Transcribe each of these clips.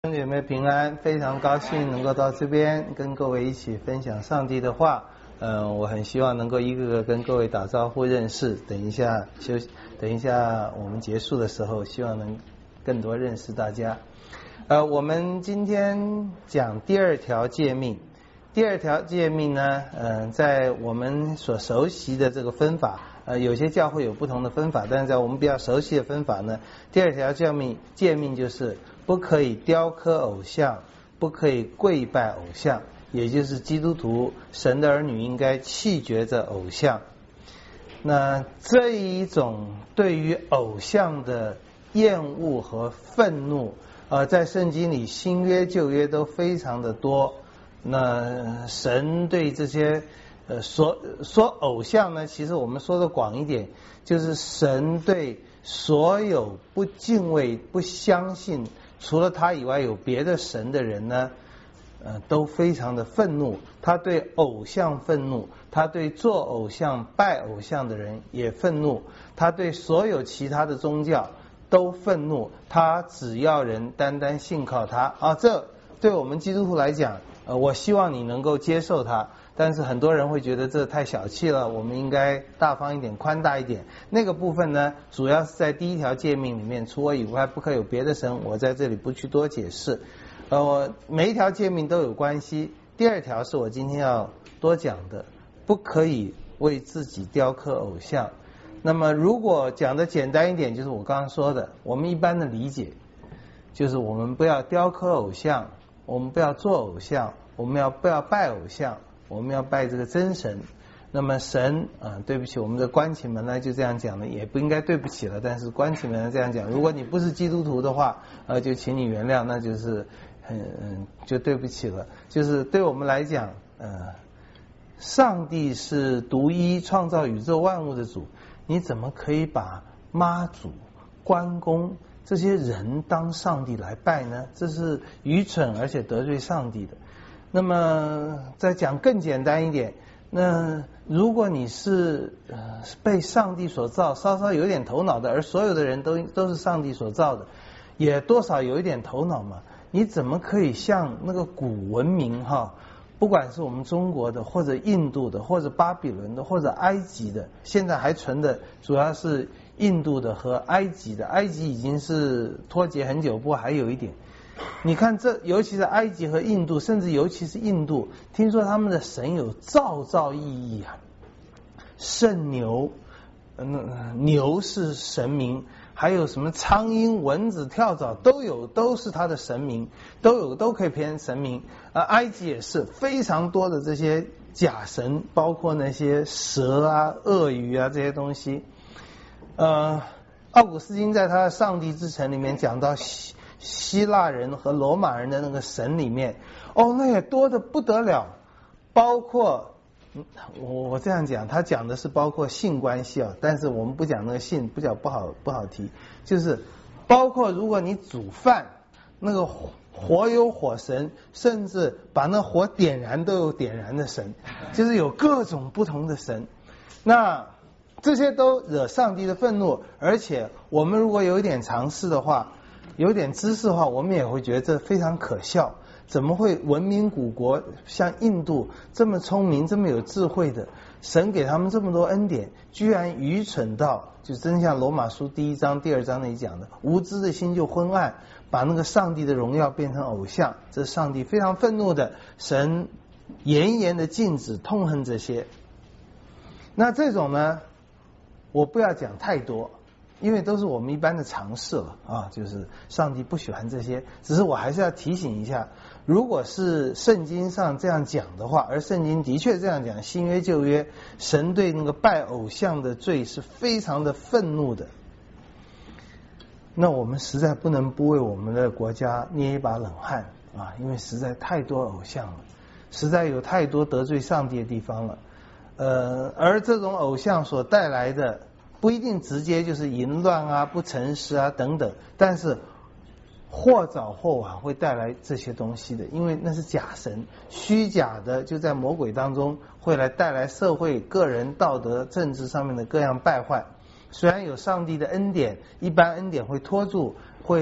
弟兄姐妹平安，非常高兴能够到这边跟各位一起分享上帝的话。我很希望能够一个个跟各位打招呼认识。等一下我们结束的时候，希望能更多认识大家。我们今天讲第二条诫命。第二条诫命呢，在我们所熟悉的这个分法，有些教会有不同的分法，但是在我们比较熟悉的分法呢，第二条诫命就是不可以雕刻偶像，不可以跪拜偶像，也就是基督徒神的儿女应该弃绝着偶像。那这一种对于偶像的厌恶和愤怒，在圣经里新约旧约都非常的多。那神对这些说偶像呢，其实我们说的广一点，就是神对所有不敬畏不相信除了他以外有别的神的人呢，都非常的愤怒。他对偶像愤怒，他对做偶像拜偶像的人也愤怒，他对所有其他的宗教都愤怒，他只要人单单信靠他这对我们基督徒来讲，我希望你能够接受它，但是很多人会觉得这太小气了，我们应该大方一点，宽大一点。那个部分呢，主要是在第一条诫命里面，除我以外不可有别的神，我在这里不去多解释。每一条诫命都有关系。第二条是我今天要多讲的，不可以为自己雕刻偶像。那么如果讲的简单一点，就是我刚刚说的，我们一般的理解就是我们不要雕刻偶像，我们不要做偶像，我们不要拜偶像，我们要拜这个真神。那么神对不起，我们的关起门来就这样讲的，也不应该对不起了，但是关起门来这样讲，如果你不是基督徒的话，就请你原谅，那就是就对不起了。就是对我们来讲，上帝是独一创造宇宙万物的主，你怎么可以把妈祖、关公这些人当上帝来拜呢？这是愚蠢而且得罪上帝的。那么再讲更简单一点，那如果你是被上帝所造，稍稍有点头脑的，而所有的人都是上帝所造的，也多少有一点头脑嘛，你怎么可以像那个古文明不管是我们中国的，或者印度的，或者巴比伦的，或者埃及的，现在还存的主要是印度的和埃及的。埃及已经是脱节很久，不过还有一点。你看尤其是埃及和印度，甚至尤其是印度，听说他们的神有造意义圣牛，牛是神明，还有什么苍蝇、蚊子、跳蚤都是他的神明，都可以偏神明。埃及也是非常多的这些假神，包括那些蛇鳄鱼这些东西。奥古斯丁在他的《上帝之城》里面讲到希腊人和罗马人的那个神里面，那也多得不得了，包括我这样讲，他讲的是包括性关系但是我们不讲那个性，不讲不好提，就是包括如果你煮饭，那个火有火神，甚至把那火点燃都有点燃的神，就是有各种不同的神。那这些都惹上帝的愤怒，而且我们如果有一点常识的话，有点知识的话，我们也会觉得这非常可笑。怎么会文明古国像印度这么聪明这么有智慧的神，给他们这么多恩典，居然愚蠢到就真像罗马书第1章第2章那里讲的，无知的心就昏暗，把那个上帝的荣耀变成偶像。这是上帝非常愤怒的，神严严的禁止痛恨这些。那这种呢，我不要讲太多，因为都是我们一般的常识了就是上帝不喜欢这些。只是我还是要提醒一下，如果是圣经上这样讲的话，而圣经的确这样讲，新约旧约神对那个拜偶像的罪是非常的愤怒的，那我们实在不能不为我们的国家捏一把冷汗因为实在太多偶像了，实在有太多得罪上帝的地方了。而这种偶像所带来的不一定直接就是淫乱不诚实等等，但是或早或晚会带来这些东西的，因为那是假神，虚假的就在魔鬼当中会来带来社会个人道德政治上面的各样败坏。虽然有上帝的恩典，一般恩典会拖住，会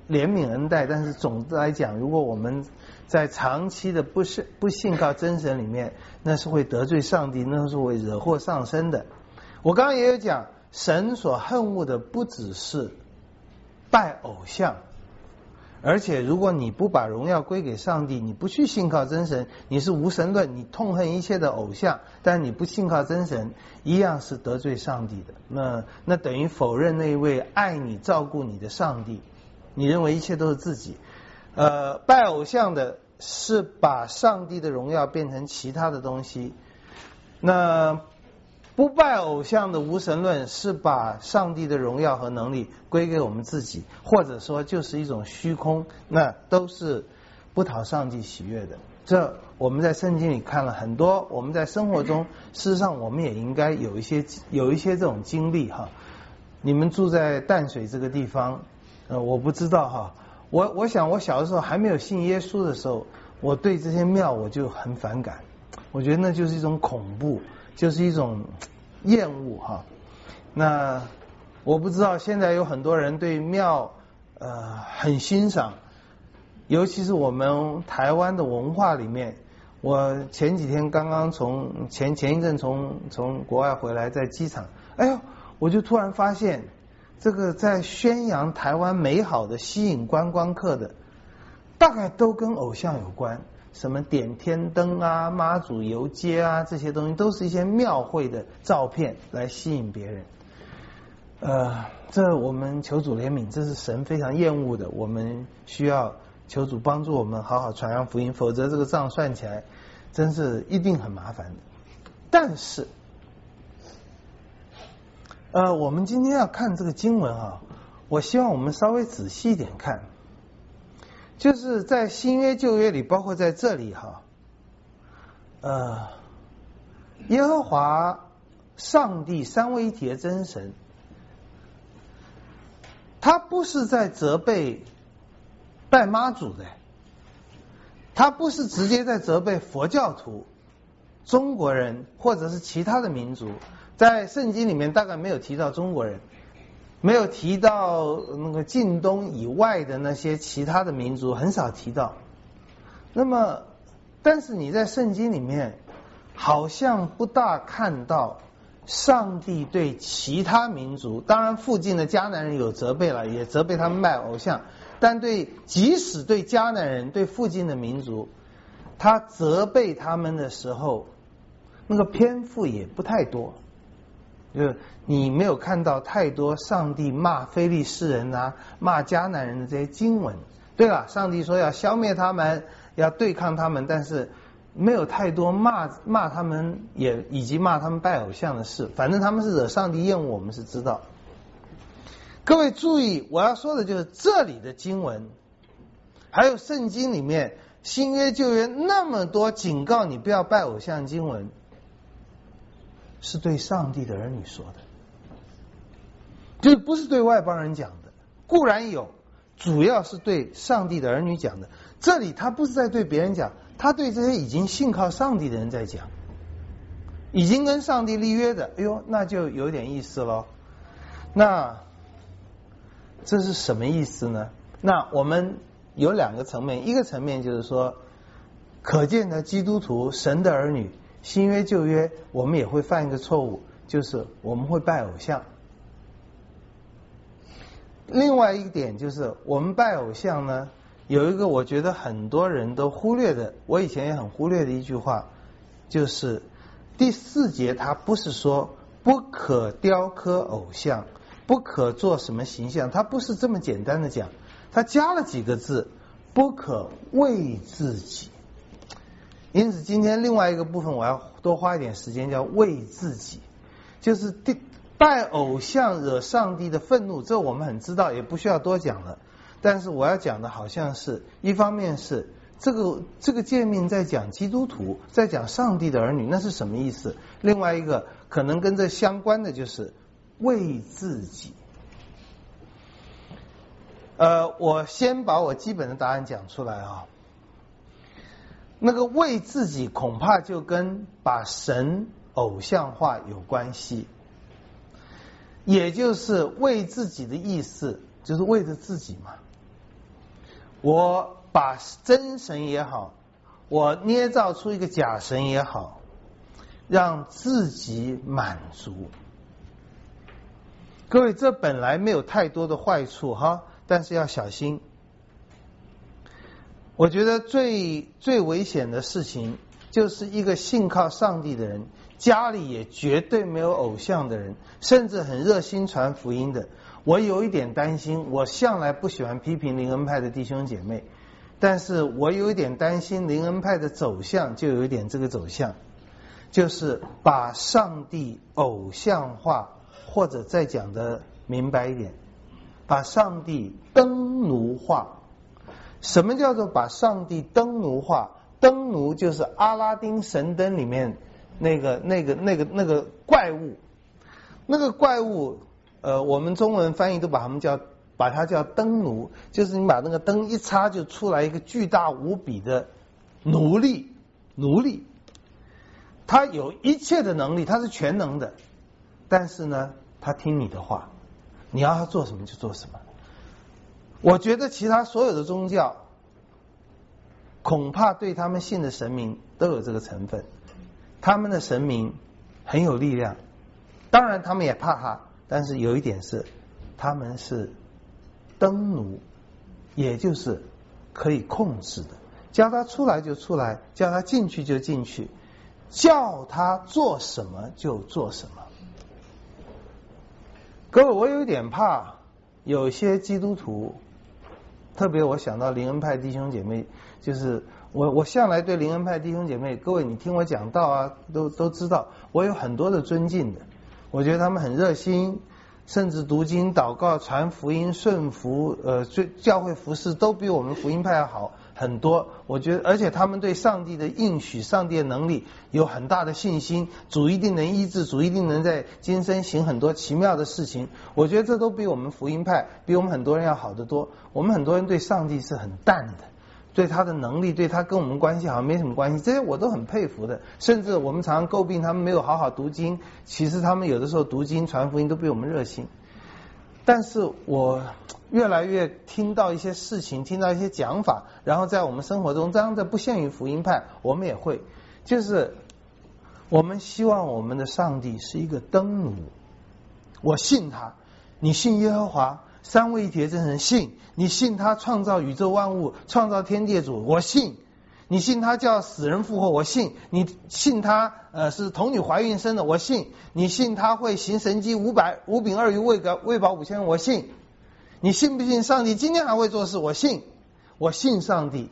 怜悯恩待，但是总的来讲，如果我们在长期的不信靠真神里面，那是会得罪上帝，那是会惹祸上身的。我刚刚也有讲，神所恨恶的不只是拜偶像，而且如果你不把荣耀归给上帝，你不去信靠真神，你是无神论，你痛恨一切的偶像，但你不信靠真神，一样是得罪上帝的。那等于否认那一位爱你照顾你的上帝，你认为一切都是自己。拜偶像的是把上帝的荣耀变成其他的东西，那不拜偶像的无神论是把上帝的荣耀和能力归给我们自己，或者说就是一种虚空，那都是不讨上帝喜悦的。这我们在圣经里看了很多，我们在生活中事实上我们也应该有一些这种经历哈。你们住在淡水这个地方，我不知道哈。我想我小的时候还没有信耶稣的时候，我对这些庙我就很反感，我觉得那就是一种恐怖，就是一种厌恶哈。那我不知道现在有很多人对庙很欣赏，尤其是我们台湾的文化里面。我前几天刚刚前一阵从国外回来，在机场，哎呦，我就突然发现这个在宣扬台湾美好的吸引观光客的，大概都跟偶像有关，什么点天灯啊、妈祖游街啊，这些东西都是一些庙会的照片来吸引别人。这我们求主怜悯，这是神非常厌恶的，我们需要求主帮助我们好好传扬福音，否则这个账算起来真是一定很麻烦的。但是我们今天要看这个经文啊，我希望我们稍微仔细一点看，就是在新约旧约里，包括在这里哈，耶和华上帝三位一体的真神，他不是在责备拜妈祖的，他不是直接在责备佛教徒、中国人或者是其他的民族。在圣经里面大概没有提到中国人，没有提到那个近东以外的那些其他的民族，很少提到。那么但是你在圣经里面好像不大看到上帝对其他民族，当然附近的迦南人有责备了，也责备他们拜偶像，但即使对迦南人、对附近的民族，他责备他们的时候，那个篇幅也不太多。就是你没有看到太多上帝骂非利士人啊、骂迦南人的这些经文。对了，上帝说要消灭他们，要对抗他们，但是没有太多骂他们，以及骂他们拜偶像的事。反正他们是惹上帝厌恶，我们是知道。各位注意，我要说的就是这里的经文，还有圣经里面新约旧约那么多警告你不要拜偶像经文，是对上帝的儿女说的，就是不是对外邦人讲的。固然有，主要是对上帝的儿女讲的。这里他不是在对别人讲，他对这些已经信靠上帝的人在讲，已经跟上帝立约的。哎呦，那就有点意思了。那这是什么意思呢？那我们有两个层面，一个层面就是说，可见的基督徒、神的儿女，新约旧约我们也会犯一个错误，就是我们会拜偶像。另外一点就是我们拜偶像呢，有一个我觉得很多人都忽略的，我以前也很忽略的一句话，就是第4节他不是说不可雕刻偶像，不可做什么形象，他不是这么简单的讲，他加了几个字，不可为自己。因此今天另外一个部分我要多花一点时间，叫为自己，就是拜偶像惹上帝的愤怒，这我们很知道，也不需要多讲了。但是我要讲的好像是一方面是这个诫命在讲基督徒，在讲上帝的儿女，那是什么意思？另外一个可能跟这相关的就是为自己。我先把我基本的答案讲出来啊。那个为自己恐怕就跟把神偶像化有关系，也就是为自己的意思就是为着自己嘛。 我把真神也好，我捏造出一个假神也好，让自己满足。各位，这本来没有太多的坏处哈，但是要小心。我觉得最危险的事情，就是一个信靠上帝的人，家里也绝对没有偶像的人，甚至很热心传福音的。我有一点担心，我向来不喜欢批评灵恩派的弟兄姐妹，但是我有一点担心灵恩派的走向，就有一点这个走向，就是把上帝偶像化，或者再讲的明白一点，把上帝灯奴化。什么叫做把上帝灯奴化？灯奴就是阿拉丁神灯里面那个怪物，那个怪物，我们中文翻译都把它叫灯奴，就是你把那个灯一插就出来一个巨大无比的奴隶，他有一切的能力，他是全能的，但是呢，他听你的话，你要他做什么就做什么。我觉得其他所有的宗教恐怕对他们信的神明都有这个成分，他们的神明很有力量，当然他们也怕他，但是有一点是他们是灯奴，也就是可以控制的，叫他出来就出来，叫他进去就进去，叫他做什么就做什么。各位，我有点怕有些基督徒，特别我想到灵恩派弟兄姐妹，就是我向来对灵恩派弟兄姐妹，各位你听我讲道啊，都知道我有很多的尊敬的，我觉得他们很热心，甚至读经祷告传福音顺服教会服事都比我们福音派要好很多。我觉得而且他们对上帝的应许上帝的能力有很大的信心，主一定能医治，主一定能在今生行很多奇妙的事情。我觉得这都比我们福音派比我们很多人要好得多。我们很多人对上帝是很淡的，对他的能力对他跟我们关系好像没什么关系，这些我都很佩服的。甚至我们常常诟病他们没有好好读经，其实他们有的时候读经传福音都比我们热心。但是我越来越听到一些事情，听到一些讲法，然后在我们生活中，当然这不限于福音派，我们也会，就是我们希望我们的上帝是一个灯奴，我信他，你信耶和华三位一体的真神，信，你信他创造宇宙万物，创造天地主，我信，你信他叫死人复活，我信，你信他是童女怀孕生的，我信，你信他会行神迹5饼2鱼喂饱5000人，我信，你信不信上帝今天还会做事，我信，我信上帝，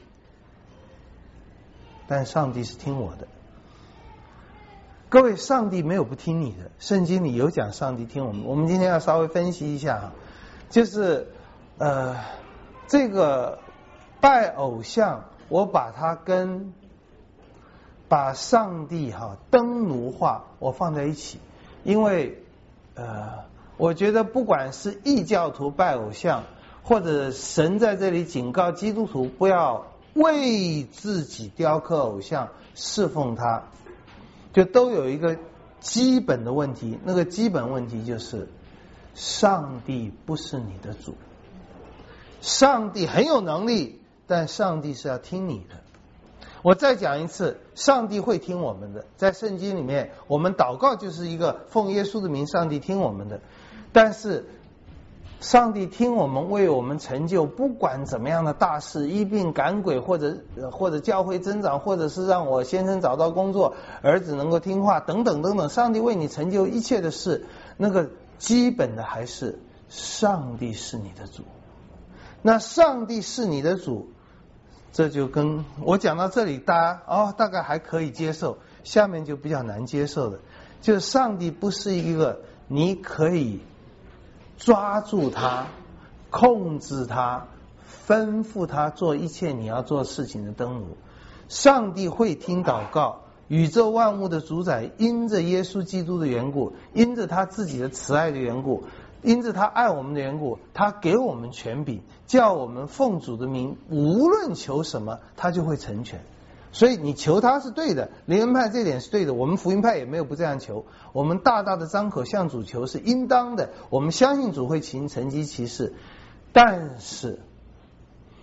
但上帝是听我的。各位，上帝没有不听你的，圣经里有讲上帝听我们。我们今天要稍微分析一下，就是这个拜偶像，我把它跟把上帝灯奴化我放在一起，因为我觉得不管是异教徒拜偶像，或者神在这里警告基督徒不要为自己雕刻偶像侍奉他，就都有一个基本的问题，那个基本问题就是上帝不是你的主。上帝很有能力，但上帝是要听你的。我再讲一次，上帝会听我们的，在圣经里面我们祷告就是一个奉耶稣的名，上帝听我们的。但是上帝听我们，为我们成就不管怎么样的大事，医病赶鬼，或者教会增长，或者是让我先生找到工作，儿子能够听话等等等等，上帝为你成就一切的事，那个基本的还是上帝是你的主。那上帝是你的主，这就跟我讲到这里，大家大概还可以接受，下面就比较难接受的，就是上帝不是一个你可以抓住他、控制他、吩咐他做一切你要做事情的灯奴。上帝会听祷告，宇宙万物的主宰，因着耶稣基督的缘故，因着他自己的慈爱的缘故，因着他爱我们的缘故，他给我们权柄，叫我们奉主的名，无论求什么他就会成全。所以你求他是对的，灵恩派这点是对的，我们福音派也没有不这样求，我们大大的张口向主求是应当的，我们相信主会行神迹奇事。但是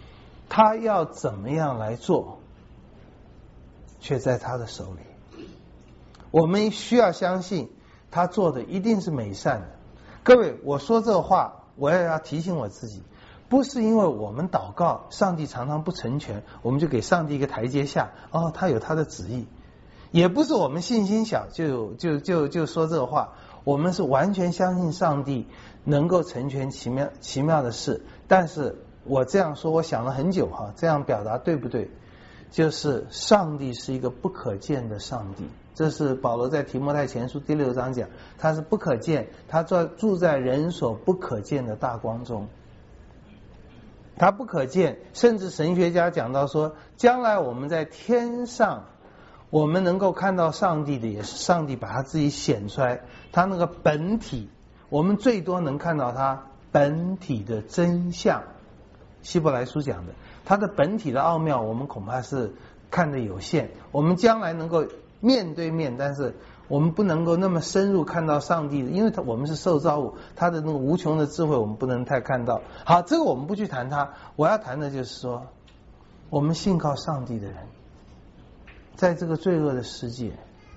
他要怎么样来做，却在他的手里。我们需要相信他做的一定是美善的。各位，我说这话，我也要提醒我自己，不是因为我们祷告上帝常常不成全，我们就给上帝一个台阶下，他有他的旨意。也不是我们信心小就说这个话，我们是完全相信上帝能够成全奇妙的事。但是我这样说，我想了很久这样表达对不对？就是上帝是一个不可见的上帝，这是保罗在提摩太前书第6章讲，他是不可见，他住在人所不可见的大光中。他不可见，甚至神学家讲到说，将来我们在天上，我们能够看到上帝的，也是上帝把他自己显出来，他那个本体，我们最多能看到他本体的真相。希伯来书讲的，他的本体的奥妙，我们恐怕是看得有限。我们将来能够面对面，但是我们不能够那么深入看到上帝的，因为我们是受造物，他的那个无穷的智慧我们不能太看到。好，这个我们不去谈它，我要谈的就是说，我们信靠上帝的人，在这个罪恶的世界，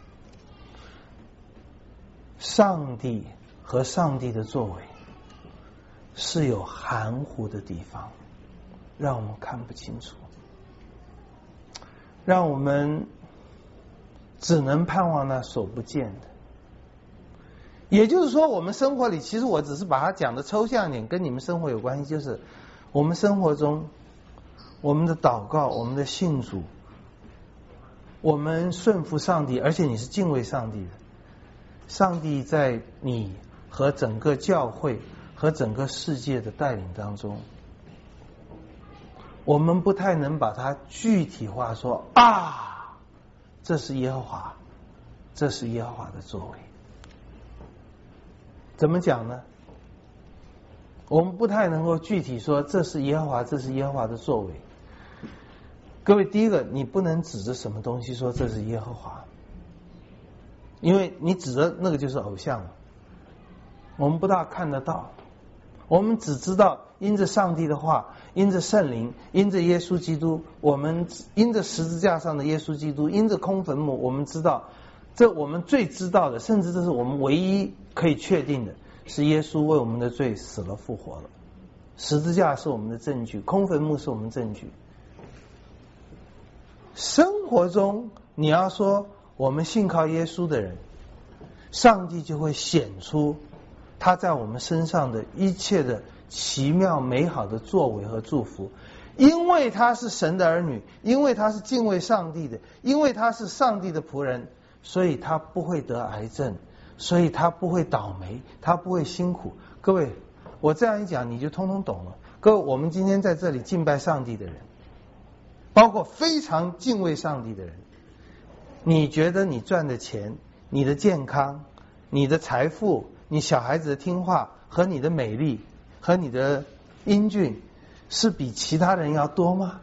上帝和上帝的作为是有含糊的地方，让我们看不清楚，让我们只能盼望那所不见的。也就是说，我们生活里，其实我只是把它讲的抽象一点，跟你们生活有关系，就是我们生活中，我们的祷告，我们的信主，我们顺服上帝，而且你是敬畏上帝的，上帝在你和整个教会和整个世界的带领当中，我们不太能把它具体化说这是耶和华，这是耶和华的作为。怎么讲呢？我们不太能够具体说这是耶和华，这是耶和华的作为。各位，第一个，你不能指着什么东西说这是耶和华，因为你指着那个就是偶像了，我们不大看得到。我们只知道因着上帝的话，因着圣灵，因着耶稣基督，我们因着十字架上的耶稣基督，因着空坟墓，我们知道，这我们最知道的，甚至这是我们唯一可以确定的，是耶稣为我们的罪死了复活了。十字架是我们的证据，空坟墓是我们证据。生活中你要说我们信靠耶稣的人，上帝就会显出他在我们身上的一切的奇妙美好的作为和祝福。因为他是神的儿女，因为他是敬畏上帝的，因为他是上帝的仆人，所以他不会得癌症，所以他不会倒霉，他不会辛苦。各位，我这样一讲你就通通懂了。各位，我们今天在这里敬拜上帝的人，包括非常敬畏上帝的人，你觉得你赚的钱，你的健康，你的财富，你小孩子的听话和你的美丽和你的英俊是比其他人要多吗？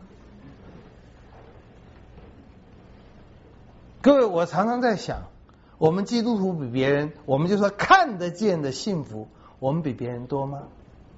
各位，我常常在想，我们基督徒比别人，我们就说看得见的幸福，我们比别人多吗？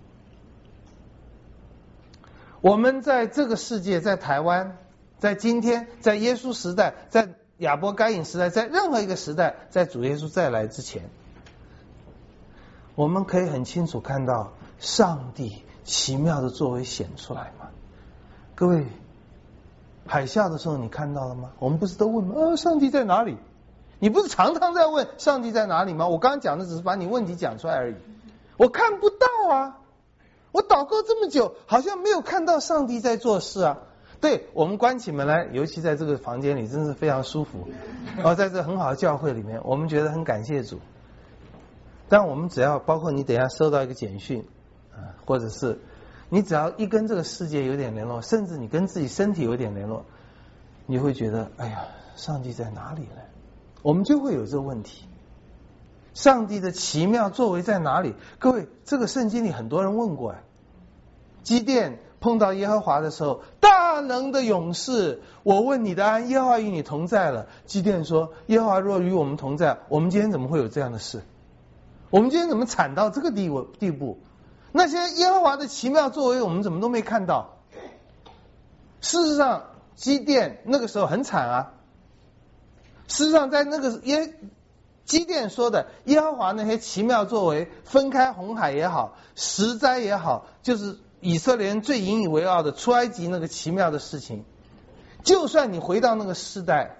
我们在这个世界，在台湾，在今天，在耶稣时代，在亚伯该隐时代，在任何一个时代，在主耶稣再来之前，我们可以很清楚看到上帝奇妙的作为显出来吗？各位，海啸的时候你看到了吗？我们不是都问吗？上帝在哪里？你不是常常在问上帝在哪里吗？我刚刚讲的只是把你问题讲出来而已。我看不到啊，我祷告这么久，好像没有看到上帝在做事啊。对，我们关起门来，尤其在这个房间里，真是非常舒服。在这很好的教会里面，我们觉得很感谢主。但我们只要，包括你等一下收到一个简讯，或者是你只要一跟这个世界有点联络，甚至你跟自己身体有点联络，你会觉得，哎呀，上帝在哪里呢？我们就会有这个问题。上帝的奇妙作为在哪里？各位，这个圣经里很多人问过基甸碰到耶和华的时候，大能的勇士，我问你的安，耶和华与你同在了。基甸说，耶和华若与我们同在，我们今天怎么会有这样的事？我们今天怎么惨到这个地步？那些耶和华的奇妙作为，我们怎么都没看到？ 事实上，基甸那个时候很惨啊。事实上，在那个基甸说的耶和华那些奇妙作为，分开红海也好，十灾也好，就是以色列人最引以为傲的出埃及那个奇妙的事情。就算你回到那个世代，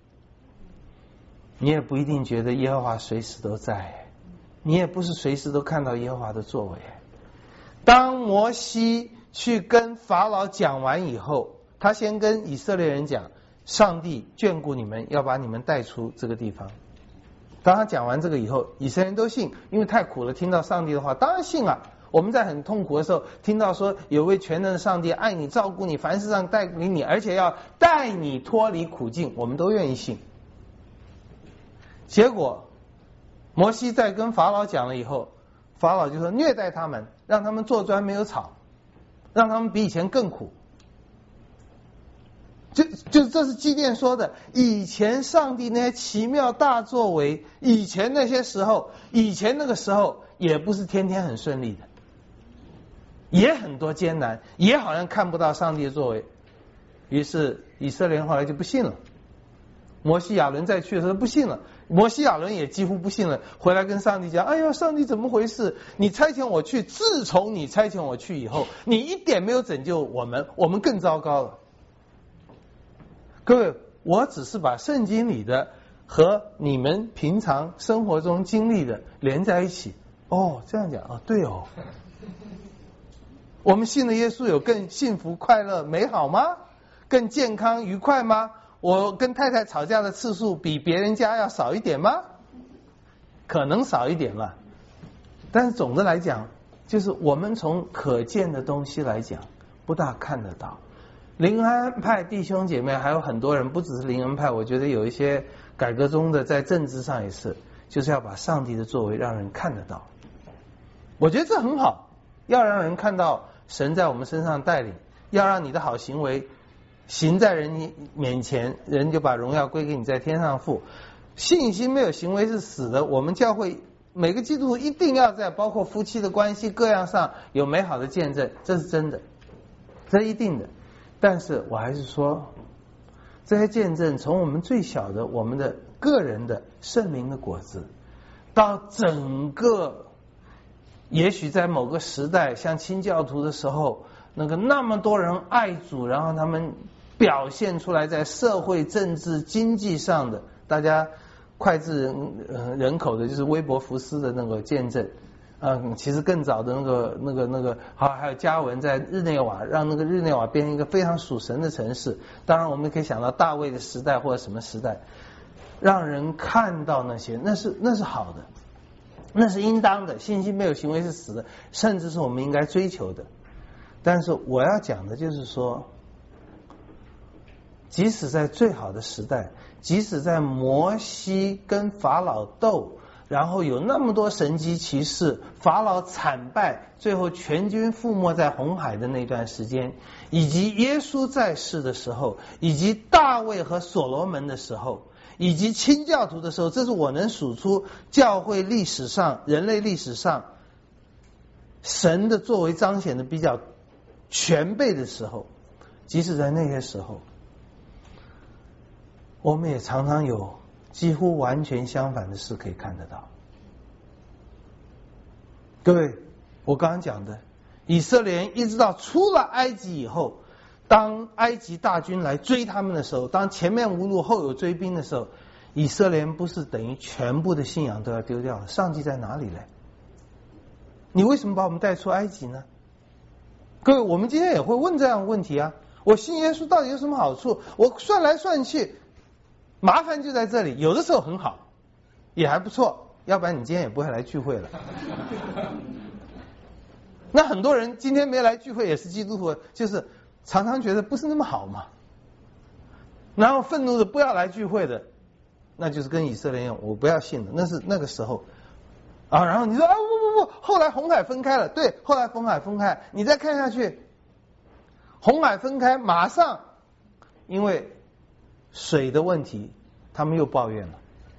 你也不一定觉得耶和华随时都在，你也不是随时都看到耶和华的作为。当摩西去跟法老讲完以后，他先跟以色列人讲，上帝眷顾你们，要把你们带出这个地方。当他讲完这个以后，以色列人都信，因为太苦了，听到上帝的话当然信啊。我们在很痛苦的时候听到说有位全能的上帝爱你照顾你，凡事上带领你，而且要带你脱离苦境，我们都愿意信。结果摩西在跟法老讲了以后，法老就说虐待他们，让他们做砖没有草，让他们比以前更苦。就这是基甸说的，以前上帝那些奇妙大作为，以前那些时候，以前那个时候也不是天天很顺利的，也很多艰难，也好像看不到上帝的作为。于是以色列人后来就不信了，摩西亚伦再去的时候不信了，摩西亚伦也几乎不信了，回来跟上帝讲，哎呦，上帝怎么回事？你差遣我去，自从你差遣我去以后，你一点没有拯救我们，我们更糟糕了。各位，我只是把圣经里的和你们平常生活中经历的连在一起。哦，这样讲啊，对哦。我们信了耶稣有更幸福、快乐、美好吗？更健康、愉快吗？我跟太太吵架的次数比别人家要少一点吗？可能少一点吧。但是总的来讲，就是我们从可见的东西来讲，不大看得到。灵恩派弟兄姐妹还有很多人，不只是灵恩派，我觉得有一些改革中的在政治上也是，就是要把上帝的作为让人看得到。我觉得这很好，要让人看到神在我们身上带领，要让你的好行为行在人面前，人就把荣耀归给你在天上父。信心没有行为是死的，我们教会每个基督徒一定要在包括夫妻的关系各样上有美好的见证，这是真的，这是一定的。但是我还是说，这些见证从我们最小的我们的个人的圣灵的果子，到整个也许在某个时代像清教徒的时候，那么多人爱主，然后他们表现出来在社会政治经济上的大家脍炙人口的就是威伯福斯的那个见证。其实更早的还有加文在日内瓦，让那个日内瓦变成一个非常属神的城市。当然我们可以想到大卫的时代或者什么时代，让人看到那些，那是好的，那是应当的。信心没有行为是死的，甚至是我们应该追求的。但是我要讲的就是说，即使在最好的时代，即使在摩西跟法老斗，然后有那么多神迹奇事，法老惨败，最后全军覆没在红海的那段时间，以及耶稣在世的时候，以及大卫和所罗门的时候，以及清教徒的时候，这是我能数出教会历史上、人类历史上神的作为彰显的比较全备的时候。即使在那些时候，我们也常常有几乎完全相反的事可以看得到。各位，我刚刚讲的，以色列人一直到出了埃及以后，当埃及大军来追他们的时候，当前面无路后有追兵的时候，以色列人不是等于全部的信仰都要丢掉了？上帝在哪里呢？你为什么把我们带出埃及呢？各位，我们今天也会问这样的问题啊，我信耶稣到底有什么好处？我算来算去，麻烦就在这里，有的时候很好，也还不错，要不然你今天也不会来聚会了。那很多人今天没来聚会也是基督徒，就是常常觉得不是那么好嘛，然后愤怒的不要来聚会的，那就是跟以色列一样，我不要信了，那是那个时候啊。然后你说啊不，后来红海分开了，对，后来红海分开，你再看下去，红海分开马上因为水的问题，他们又抱怨了，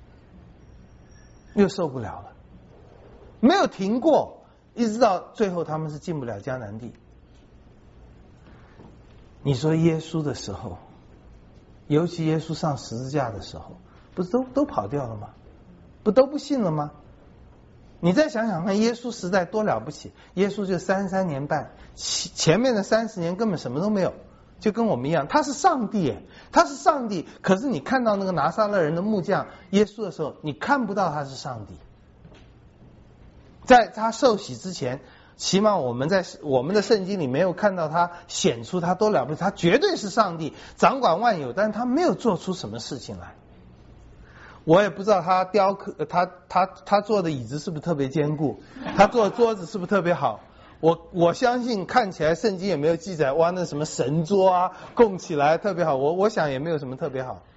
又受不了了，没有停过，一直到最后他们是进不了迦南地。 你说耶稣的时候，尤其耶稣上十字架的时候，不是都跑掉了吗？不都不信了吗？你再想想看，耶稣时代多了不起，耶稣就33年半，前面的30年根本什么都没有，就跟我们一样，他是上帝，他是上帝。可是你看到那个拿撒勒人的木匠耶稣的时候，你看不到他是上帝。在他受洗之前，起码我们在我们的圣经里没有看到他显出他多了不起，他绝对是上帝，掌管万有，但是他没有做出什么事情来。我也不知道他雕刻他做的椅子是不是特别坚固，他做的桌子是不是特别好。我相信看起来圣经也没有记载，哇，那什么神桌啊供起来特别好，我想也没有什么特别好。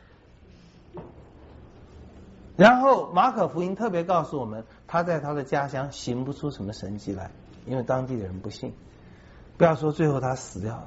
然后马可福音特别告诉我们，他在他的家乡行不出什么神迹来，因为当地的人不信。不要说最后他死掉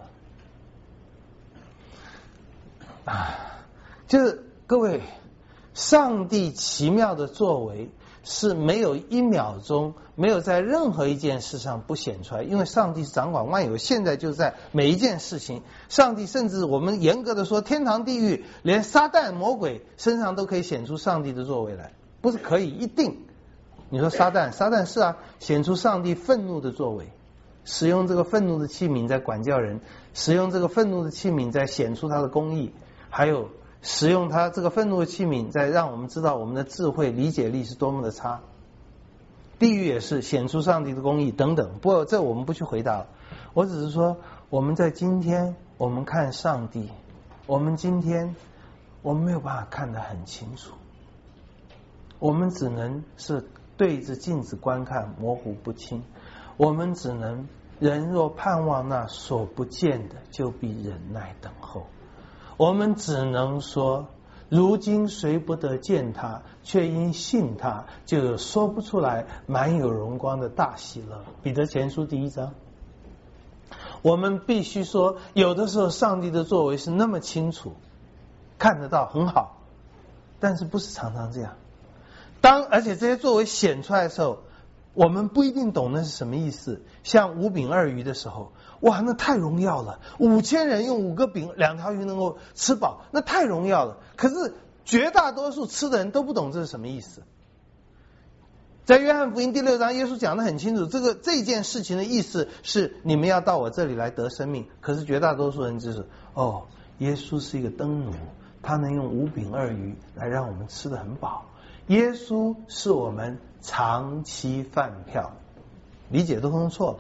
了就是各位，上帝奇妙的作为是没有一秒钟没有在任何一件事上不显出来，因为上帝是掌管万有，现在就在每一件事情。上帝甚至我们严格的说，天堂地狱连撒旦魔鬼身上都可以显出上帝的作为来，不是可以，一定。你说撒旦是啊，显出上帝愤怒的作为，使用这个愤怒的器皿在管教人，使用这个愤怒的器皿在显出他的公义，还有使用他这个愤怒的器皿在让我们知道我们的智慧理解力是多么的差。地狱也是显出上帝的公义等等，不过这我们不去回答了。我只是说，我们在今天我们看上帝，我们今天我们没有办法看得很清楚，我们只能是对着镜子观看，模糊不清。我们只能人若盼望那所不见的，就必忍耐等候。我们只能说，如今谁不得见他，却因信他，就有说不出来满有荣光的大喜乐。彼得前书第1章。我们必须说，有的时候上帝的作为是那么清楚，看得到很好，但是不是常常这样。而且这些作为显出来的时候，我们不一定懂那是什么意思。像5饼2鱼的时候，哇，那太荣耀了，5000人用5个饼2条鱼能够吃饱，那太荣耀了。可是绝大多数吃的人都不懂这是什么意思。在约翰福音第6章，耶稣讲得很清楚，这件事情的意思是你们要到我这里来得生命。可是绝大多数人就是耶稣是一个灯奴，他能用5饼2鱼来让我们吃得很饱。耶稣是我们长期饭票，理解都弄错了。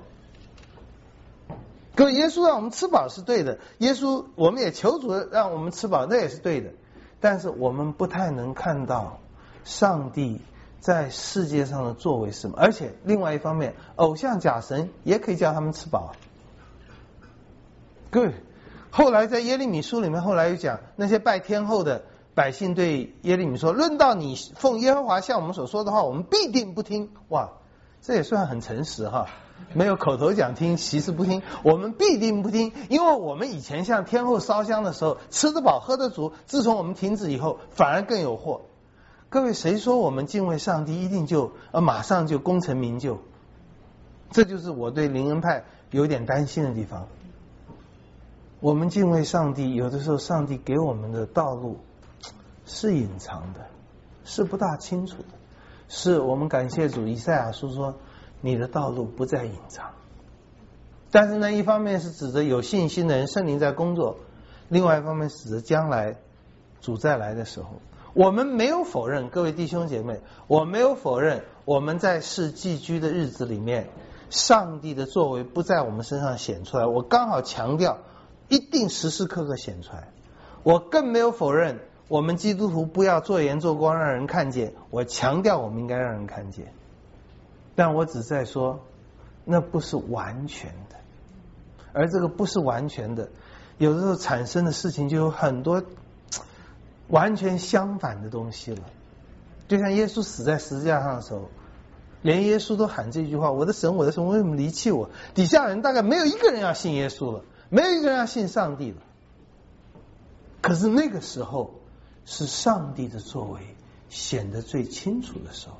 各位，耶稣让我们吃饱是对的，耶稣我们也求主让我们吃饱，那也是对的。但是我们不太能看到上帝在世界上的作为是什么。而且另外一方面，偶像假神也可以叫他们吃饱。各位，后来在耶利米书里面，后来又讲那些拜天后的百姓对耶利米说，论到你奉耶和华向我们所说的话，我们必定不听。哇，这也算很诚实哈，没有口头讲听，其实不听，我们必定不听。因为我们以前向天后烧香的时候吃得饱喝得足，自从我们停止以后反而更有祸。各位，谁说我们敬畏上帝一定就马上就功成名就？这就是我对灵恩派有点担心的地方。我们敬畏上帝，有的时候上帝给我们的道路是隐藏的，是不大清楚的。是我们感谢主，以赛亚书说你的道路不再隐藏。但是呢，一方面是指着有信心的人，圣灵在工作；另外一方面是指着将来主再来的时候。我们没有否认，各位弟兄姐妹，我没有否认我们在世寄居的日子里面，上帝的作为不在我们身上显出来。我刚好强调一定时时刻刻显出来。我更没有否认我们基督徒不要做盐做光让人看见，我强调我们应该让人看见。但我只在说那不是完全的，而这个不是完全的，有的时候产生的事情就有很多完全相反的东西了。就像耶稣死在十字架上的时候，连耶稣都喊这句话，我的神我的神为什么离弃我？底下人大概没有一个人要信耶稣了，没有一个人要信上帝了。可是那个时候是上帝的作为显得最清楚的时候，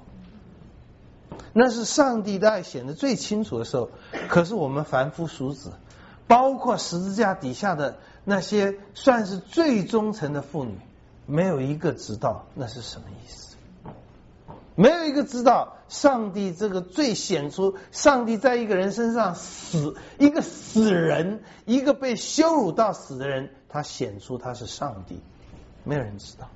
那是上帝的爱显得最清楚的时候。可是我们凡夫俗子包括十字架底下的那些算是最忠诚的妇女，没有一个知道那是什么意思，没有一个知道上帝这个最显出，上帝在一个人身上死，一个死人，一个被羞辱到死的人，他显出他是上帝，没有人知道。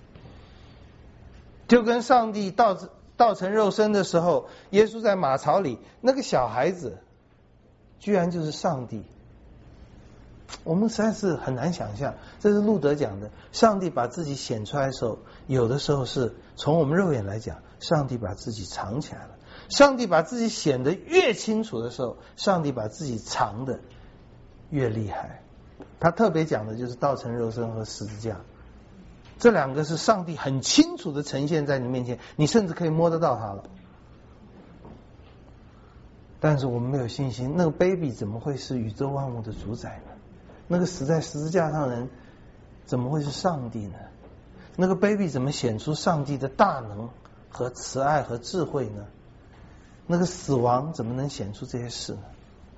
就跟上帝道成肉身的时候，耶稣在马槽里，那个小孩子居然就是上帝。我们实在是很难想象，这是路德讲的，上帝把自己显出来的时候，有的时候是从我们肉眼来讲，上帝把自己藏起来了。上帝把自己显得越清楚的时候，上帝把自己藏得越厉害。他特别讲的就是道成肉身和十字架，这两个是上帝很清楚的呈现在你面前，你甚至可以摸得到他了。但是我们没有信心，那个 baby 怎么会是宇宙万物的主宰呢？那个死在十字架上的人怎么会是上帝呢？那个 baby 怎么显出上帝的大能和慈爱和智慧呢？那个死亡怎么能显出这些事呢？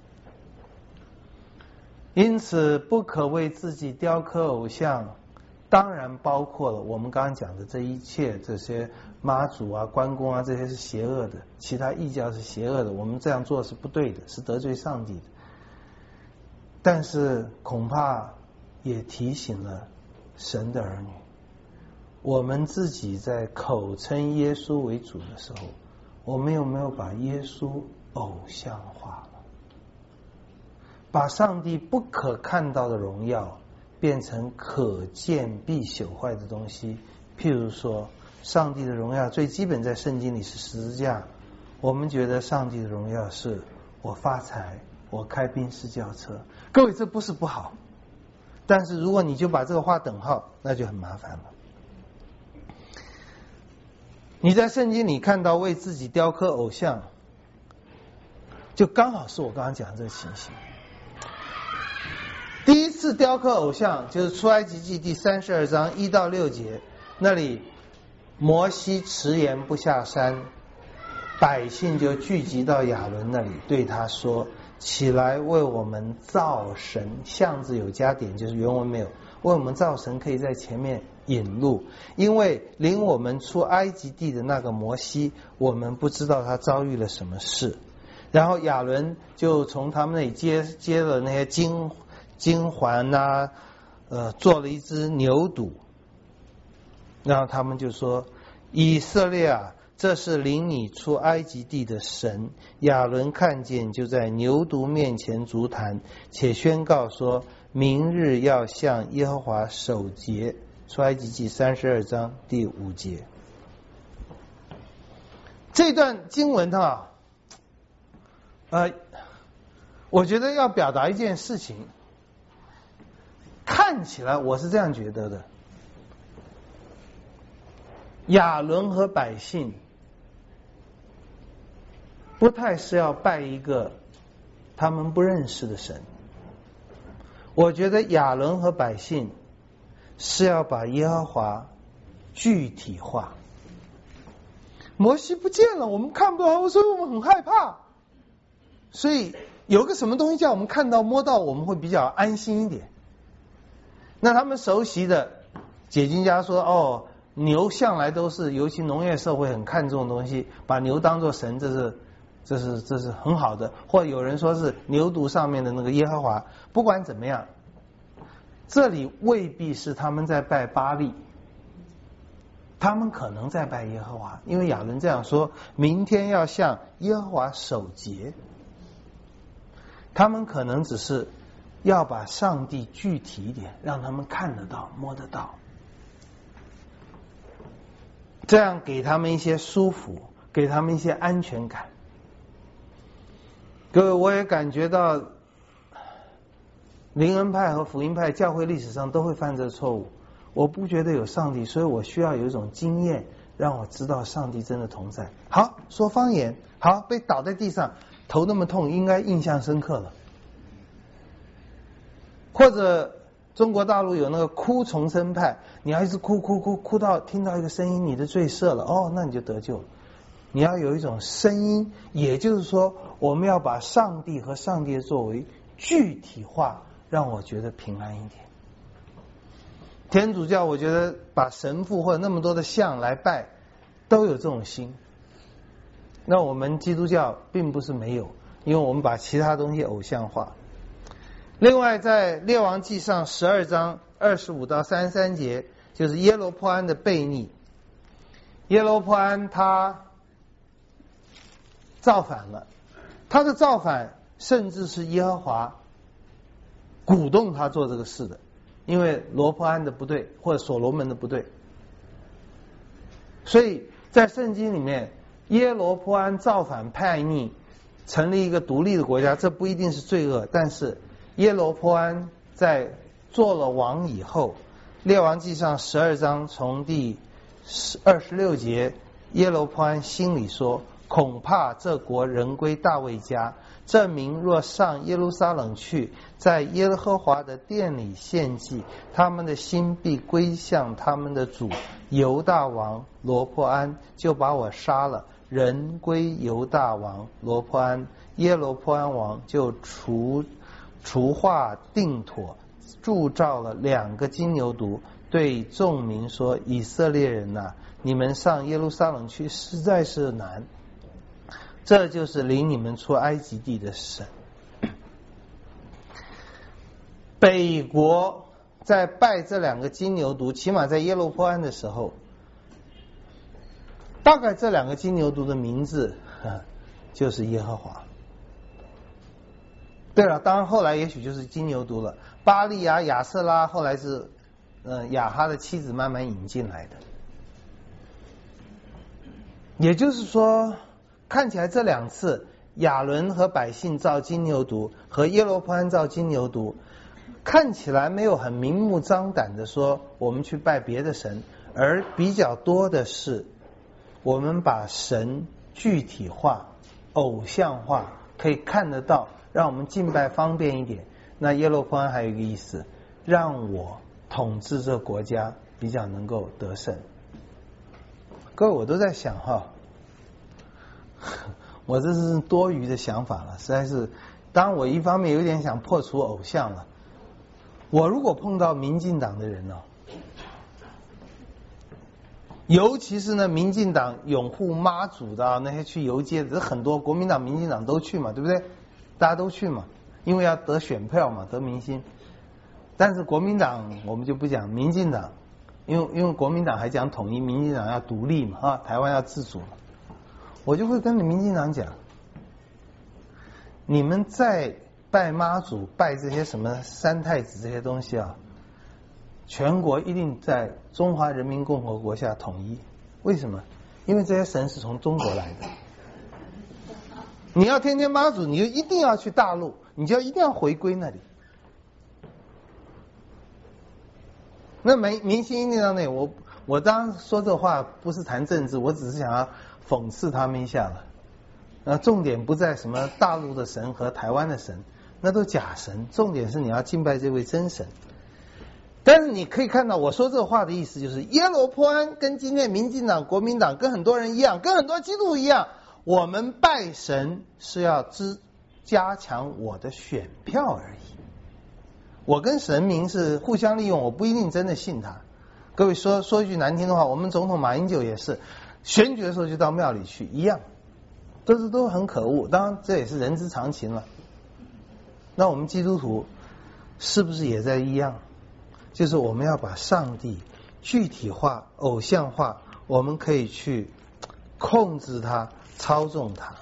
因此不可为自己雕刻偶像，当然包括了我们刚刚讲的这一切，这些妈祖啊、关公啊，这些是邪恶的，其他异教是邪恶的，我们这样做是不对的，是得罪上帝的。但是恐怕也提醒了神的儿女，我们自己在口称耶稣为主的时候，我们有没有把耶稣偶像化了？把上帝不可看到的荣耀变成可见必朽坏的东西。譬如说，上帝的荣耀最基本在圣经里是十字架，我们觉得上帝的荣耀是我发财，我开宾士轿车。各位，这不是不好，但是如果你就把这个画等号，那就很麻烦了。你在圣经里看到为自己雕刻偶像，就刚好是我刚刚讲的这个情形。第一次雕刻偶像就是出埃及记第32章1到6节，那里摩西迟延不下山，百姓就聚集到亚伦那里，对他说：起来为我们造神。像字有加点，就是原文没有，为我们造神可以在前面引路，因为领我们出埃及地的那个摩西，我们不知道他遭遇了什么事。然后亚伦就从他们那里接了那些金环啊，做了一只牛犊，然后他们就说：以色列啊，这是领你出埃及地的神。亚伦看见，就在牛犊面前筑坛，且宣告说：明日要向耶和华守节。出埃及记32章第5节。这段经文我觉得要表达一件事情，看起来我是这样觉得的，亚伦和百姓不太是要拜一个他们不认识的神，我觉得亚伦和百姓是要把耶和华具体化。摩西不见了，我们看不到，所以我们很害怕，所以有个什么东西叫我们看到摸到，我们会比较安心一点。那他们熟悉的解经家说，牛向来都是，尤其农业社会很看重的东西，把牛当作神，这是很好的。或有人说是牛犊上面的那个耶和华。不管怎么样，这里未必是他们在拜巴力，他们可能在拜耶和华，因为亚伦这样说：明天要向耶和华守节。他们可能只是要把上帝具体一点，让他们看得到摸得到，这样给他们一些舒服，给他们一些安全感。各位，我也感觉到灵恩派和福音派教会历史上都会犯这个错误。我不觉得有上帝，所以我需要有一种经验，让我知道上帝真的同在。好，说方言，好，被倒在地上，头那么痛，应该印象深刻了。或者中国大陆有那个哭重生派，你要一直哭到听到一个声音，你的罪赦了，那你就得救了。你要有一种声音，也就是说，我们要把上帝和上帝的作为具体化，让我觉得平安一点。天主教我觉得把神父或者那么多的像来拜，都有这种心。那我们基督教并不是没有，因为我们把其他东西偶像化。另外在列王纪上12章25到33节，就是耶罗波安的悖逆。耶罗波安他造反了，他的造反甚至是耶和华鼓动他做这个事的，因为罗波安的不对，或者所罗门的不对。所以在圣经里面，耶罗波安造反叛逆，成立一个独立的国家，这不一定是罪恶，但是耶罗波安在做了王以后，列王纪上12章从第26节，耶罗波安心里说，恐怕这国人归大卫家，这民若上耶路撒冷去，在耶和华的殿里献祭，他们的心必归向他们的主犹大王罗波安，就把我杀了，人归犹大王罗波安。耶罗波安王就除画定妥，铸造了2个金牛犊，对众民说，以色列人啊，你们上耶路撒冷去实在是难，这就是领你们出埃及地的神。北国在拜这2个金牛犊，起码在耶罗波安的时候，大概这2个金牛犊的名字就是耶和华。对了，当然后来也许就是金牛犊了，巴利啊、亚瑟拉后来是亚哈的妻子慢慢引进来的。也就是说，看起来这2次亚伦和百姓造金牛犊和耶罗波安造金牛犊，看起来没有很明目张胆的说我们去拜别的神，而比较多的是我们把神具体化、偶像化，可以看得到，让我们敬拜方便一点。那耶罗波安还有一个意思，让我统治这国家比较能够得胜。各位，我都在想我这是多余的想法了，实在是。当然我一方面有点想破除偶像了。我如果碰到民进党的人尤其是呢民进党拥护妈祖的那些去游街的，很多国民党民进党都去嘛，对不对？大家都去嘛，因为要得选票嘛，得民心。但是国民党我们就不讲，民进党因为国民党还讲统一，民进党要独立嘛，台湾要自主嘛。我就会跟民进党讲，你们在拜妈祖、拜这些什么三太子这些东西全国一定在中华人民共和国下统一。为什么？因为这些神是从中国来的。你要天天妈祖，你就一定要去大陆，你就一定要回归那里。那明星一定到那里。我当然说这话不是谈政治，我只是想要讽刺他们一下了。重点不在什么大陆的神和台湾的神，那都假神，重点是你要敬拜这位真神。但是你可以看到，我说这话的意思就是，耶罗波安跟今天民进党、国民党跟很多人一样，跟很多基督徒一样，我们拜神是要加强我的选票而已。我跟神明是互相利用，我不一定真的信他。各位说一句难听的话，我们总统马英九也是选举的时候就到庙里去，一样，都很可恶。当然这也是人之常情了。那我们基督徒是不是也在一样？就是我们要把上帝具体化、偶像化，我们可以去控制它、操纵它。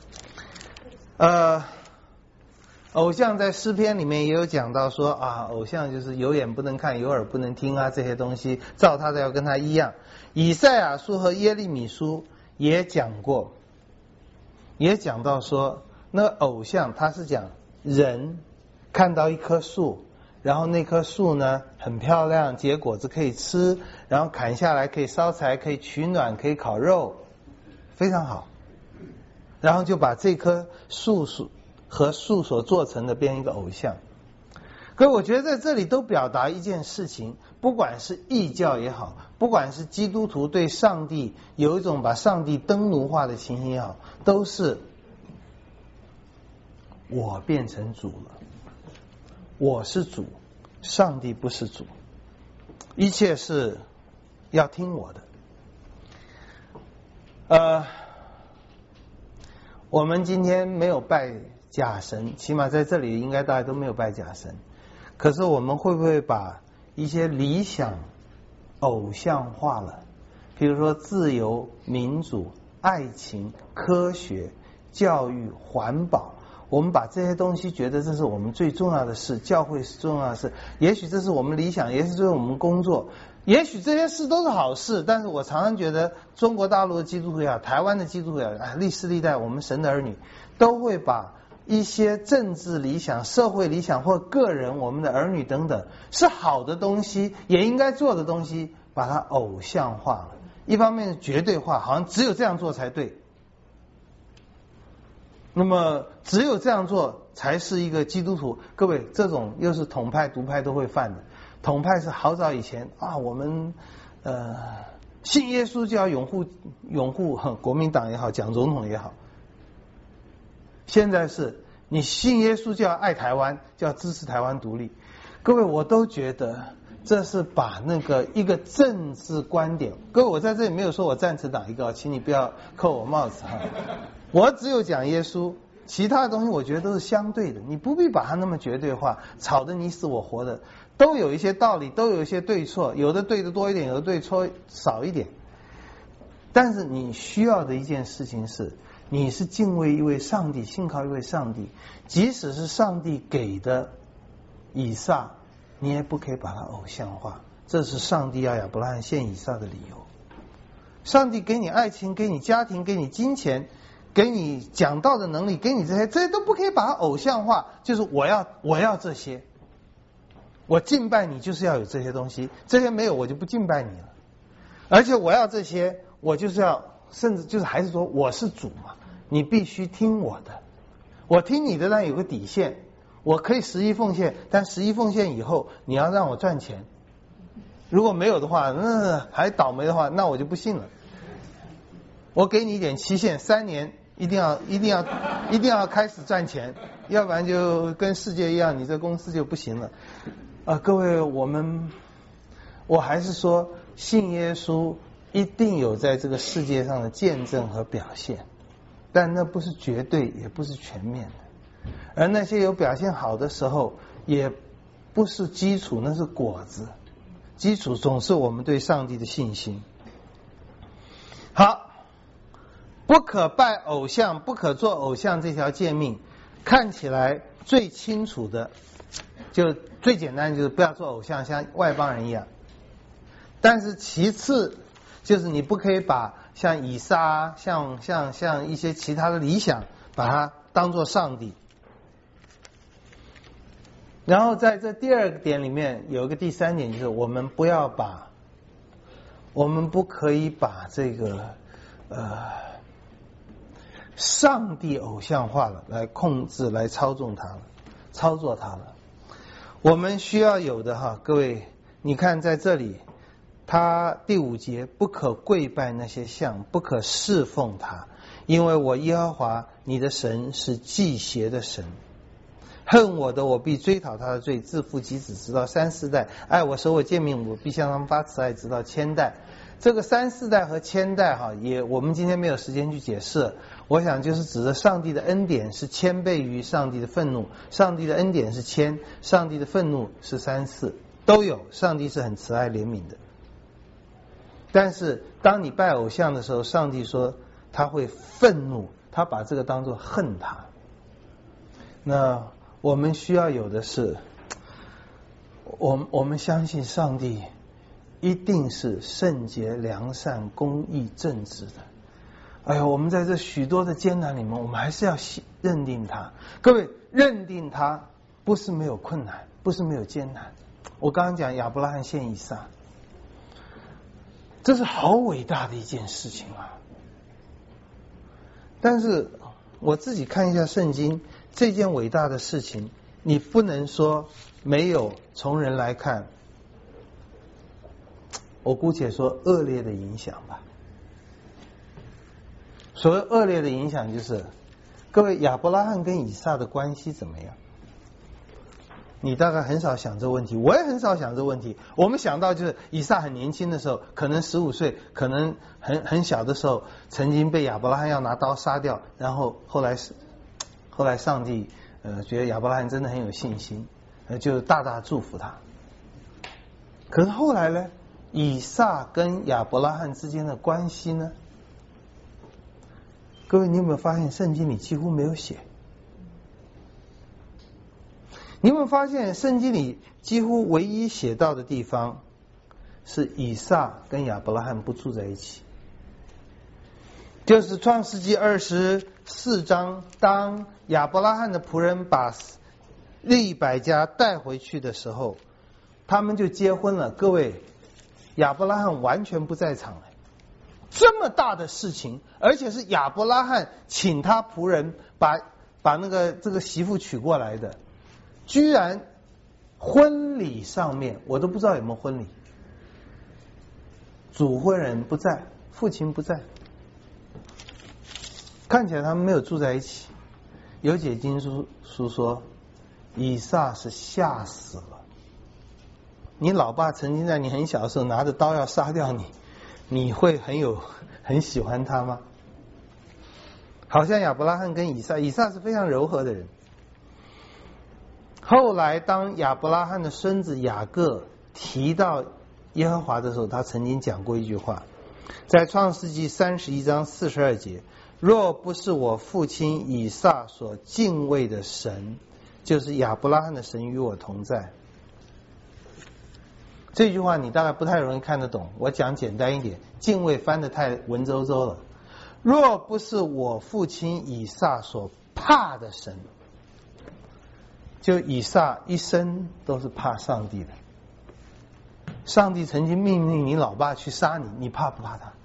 偶像在诗篇里面也有讲到说偶像就是有眼不能看，有耳不能听这些东西，照他的要跟他一样。以赛亚书和耶利米书也讲过，也讲到说，那偶像他是讲人看到一棵树，然后那棵树呢很漂亮，结果子可以吃，然后砍下来可以烧柴，可以取暖，可以烤肉，非常好。然后就把这棵树和树所做成的变一个偶像。可我觉得在这里都表达一件事情，不管是异教也好，不管是基督徒对上帝有一种把上帝灯奴化的情形也好，都是我变成主了， 我是主，上帝不是主，一切是要听我的。我们今天没有拜假神，起码在这里应该大家都没有拜假神。可是我们会不会把一些理想偶像化了？比如说自由、民主、爱情、科学、教育、环保，我们把这些东西觉得这是我们最重要的事，教会是重要的事，也许这是我们理想，也许这是我们工作，也许这些事都是好事。但是我常常觉得中国大陆的基督徒也好，台湾的基督徒也好，历世历代我们神的儿女都会把一些政治理想、社会理想或个人我们的儿女等等是好的东西，也应该做的东西，把它偶像化了。一方面是绝对化，好像只有这样做才对，那么只有这样做才是一个基督徒。各位，这种又是统派独派都会犯的。统派是好早以前啊，我们信耶稣就要拥护国民党也好，蒋总统也好。现在是你信耶稣就要爱台湾，就要支持台湾独立。各位，我都觉得这是把那个一个政治观点，各位，我在这里没有说我赞成哪一个，请你不要扣我帽子哈。我只有讲耶稣，其他的东西我觉得都是相对的，你不必把它那么绝对化，吵得你死我活的，都有一些道理，都有一些对错，有的对的多一点，有的对错少一点。但是你需要的一件事情是，你是敬畏一位上帝，信靠一位上帝，即使是上帝给的以撒，你也不可以把它偶像化。这是上帝要亚伯拉罕献以撒的理由。上帝给你爱情，给你家庭，给你金钱，给你讲道的能力，给你这些都不可以把它偶像化。就是我要这些，我敬拜你就是要有这些东西，这些没有我就不敬拜你了。而且我要这些，我就是要，甚至就是还是说我是主嘛，你必须听我的，我听你的，但有个底线，我可以11奉献，但11奉献以后你要让我赚钱，如果没有的话，那还倒霉的话，那我就不信了。我给你一点期限，3年一定要开始赚钱，要不然就跟世界一样，你这公司就不行了。各位，我还是说信耶稣一定有在这个世界上的见证和表现，但那不是绝对，也不是全面的。而那些有表现好的时候，也不是基础，那是果子。基础总是我们对上帝的信心。好，不可拜偶像，不可做偶像这条诫命，看起来最清楚的，就最简单就是不要做偶像，像外邦人一样。但是其次就是你不可以把像以撒，像一些其他的理想，把它当作上帝。然后在这第2个点里面有一个第3点，就是我们不可以把这个上帝偶像化了，来控制，来操作它了。我们需要有的各位，你看在这里，他第5节，不可跪拜那些像，不可侍奉他，因为我耶和华你的神是忌邪的神。恨我的，我必追讨他的罪，自父及子，直到3、4代；爱我、守我诫命，我必向他们发慈爱，直到1000代。这个3、4代和1000代我们今天没有时间去解释。我想就是指着上帝的恩典是1000倍于上帝的愤怒，上帝的恩典是1000，上帝的愤怒是3、4，都有。上帝是很慈爱怜悯的。但是当你拜偶像的时候，上帝说他会愤怒，他把这个当作恨他。那我们需要有的是，我们相信上帝一定是圣洁、良善、公义、正直的。哎呀，我们在这许多的艰难里面，我们还是要认定他。各位，认定他不是没有困难，不是没有艰难。我刚刚讲亚伯拉罕献以撒，这是好伟大的一件事情啊！但是我自己看一下圣经，这件伟大的事情，你不能说没有从人来看，我姑且说恶劣的影响吧。所谓恶劣的影响，就是各位亚伯拉罕跟以撒的关系怎么样？ 你大概很少想这个问题，我也很少想这个问题。我们想到就是以撒很年轻的时候，可能15岁，可能很小的时候，曾经被亚伯拉罕要拿刀杀掉，然后后来上帝觉得亚伯拉罕真的很有信心，就大大祝福他。可是后来呢，以撒跟亚伯拉罕之间的关系呢？各位，你有没有发现圣经里几乎没有写？你有没有发现圣经里几乎唯一写到的地方是以撒跟亚伯拉罕不住在一起？就是创世纪24章，当亚伯拉罕的仆人把利百加带回去的时候，他们就结婚了。各位，亚伯拉罕完全不在场了。这么大的事情，而且是亚伯拉罕请他仆人把这个媳妇娶过来的，居然婚礼上面我都不知道有没有婚礼，主婚人不在，父亲不在，看起来他们没有住在一起。有解经书说，以撒是吓死了。你老爸曾经在你很小的时候拿着刀要杀掉你，你会很喜欢他吗？好像亚伯拉罕跟以撒是非常柔和的人。后来当亚伯拉罕的孙子雅各提到耶和华的时候，他曾经讲过一句话，在创世纪31章42节，若不是我父亲以撒所敬畏的神，就是亚伯拉罕的神与我同在。这句话你大概不太容易看得懂，我讲简单一点，敬畏翻得太文绉绉了。若不是我父亲以撒所怕的神，就以撒一生都是怕上帝的。上帝曾经命令你老爸去杀你，你怕不怕他？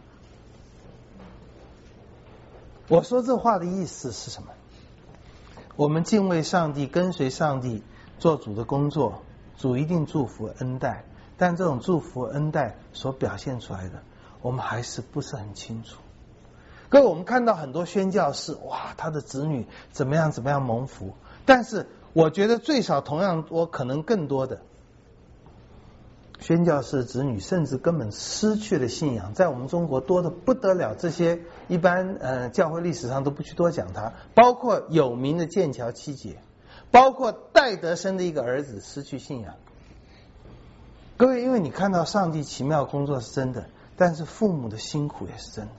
我说这话的意思是什么？我们敬畏上帝，跟随上帝，做主的工作，主一定祝福恩待，但这种祝福恩待所表现出来的，我们还是不是很清楚。各位，我们看到很多宣教士，哇，他的子女怎么样蒙福，但是我觉得最少同样多，可能更多的宣教士子女甚至根本失去了信仰，在我们中国多的不得了，这些一般教会历史上都不去多讲它，包括有名的剑桥七姐，包括戴德生的一个儿子失去信仰。各位，因为你看到上帝奇妙工作是真的，但是父母的辛苦也是真的。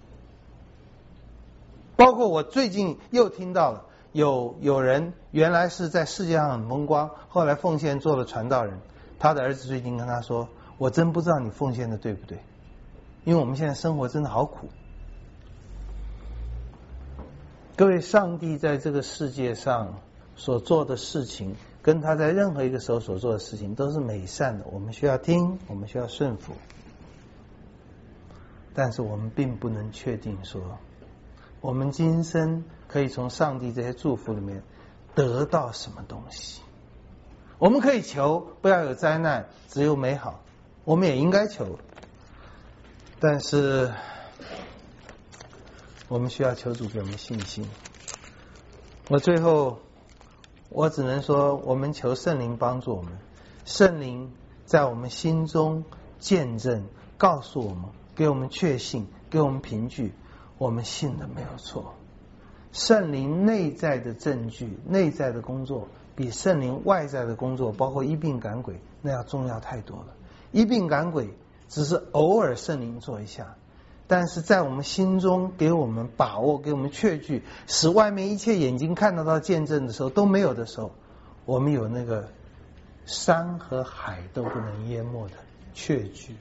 包括我最近又听到了有人原来是在世界上很风光，后来奉献做了传道人，他的儿子最近跟他说，我真不知道你奉献的对不对，因为我们现在生活真的好苦。各位，上帝在这个世界上所做的事情，跟他在任何一个时候所做的事情都是美善的，我们需要听，我们需要顺服，但是我们并不能确定说我们今生可以从上帝这些祝福里面得到什么东西。我们可以求不要有灾难，只有美好，我们也应该求，但是我们需要求主给我们信心。最后我只能说，我们求圣灵帮助我们，圣灵在我们心中见证，告诉我们，给我们确信，给我们凭据，我们信的没有错。圣灵内在的证据，内在的工作比圣灵外在的工作，包括医病赶鬼，那要重要太多了。医病赶鬼只是偶尔圣灵做一下，但是在我们心中给我们把握，给我们确据，使外面一切眼睛看得到见证的时候都没有的时候，我们有那个山和海都不能淹没的确据。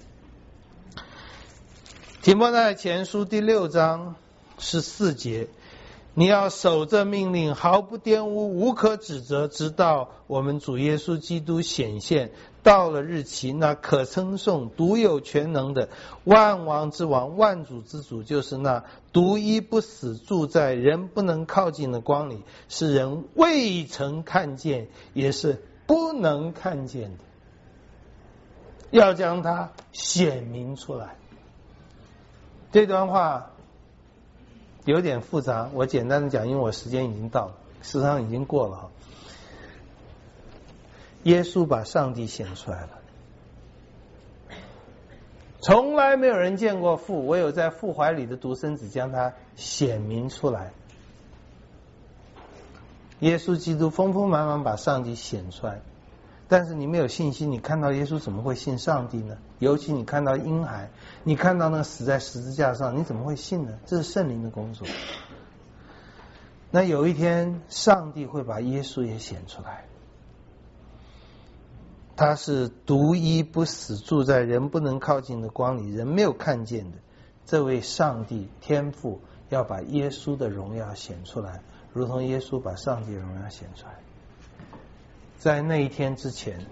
提摩太前书第6章14节，你要守这命令，毫不玷污，无可指责，直到我们主耶稣基督显现。到了日期，那可称颂、独有全能的万王之王、万主之主，就是那独一不死、住在人不能靠近的光里，是人未曾看见，也是不能看见的，要将它显明出来。这段话有点复杂，我简单的讲，因为我时间已经到了，事实上已经过了。 耶稣把上帝显出来了。从来没有人见过父，唯有在父怀里的独生子将他显明出来。耶稣基督丰丰满满把上帝显出来，但是你没有信心，你看到耶稣怎么会信上帝呢？尤其你看到婴孩，你看到那个死在十字架上，你怎么会信呢？这是圣灵的工作。那有一天上帝会把耶稣也显出来，他是独一不死，住在人不能靠近的光里，人没有看见的。这位上帝天父要把耶稣的荣耀显出来，如同耶稣把上帝的荣耀显出来。在那一天之前，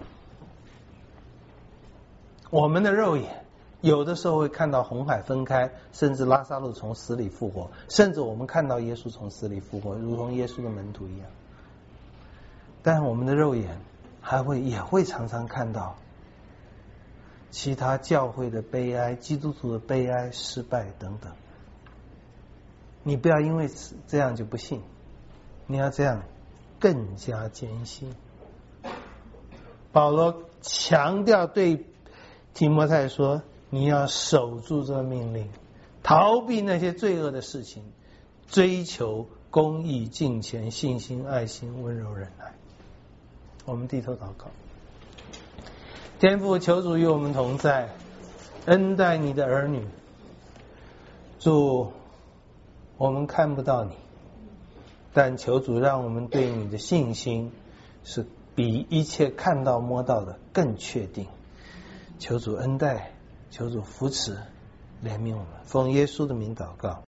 我们的肉眼有的时候会看到红海分开，甚至拉撒路从死里复活，甚至我们看到耶稣从死里复活，如同耶稣的门徒一样。但我们的肉眼也会常常看到其他教会的悲哀、基督徒的悲哀、失败等等。你不要因为这样就不信，你要这样更加坚信。保罗强调对提摩太说，你要守住这个命令，逃避那些罪恶的事情，追求公义、敬虔、信心、爱心、温柔、忍耐。我们低头祷告。天父，求主与我们同在，恩待你的儿女。主，我们看不到你，但求主让我们对你的信心是比一切看到摸到的更确定。求主恩待，求主扶持，怜悯我们，奉耶稣的名祷告。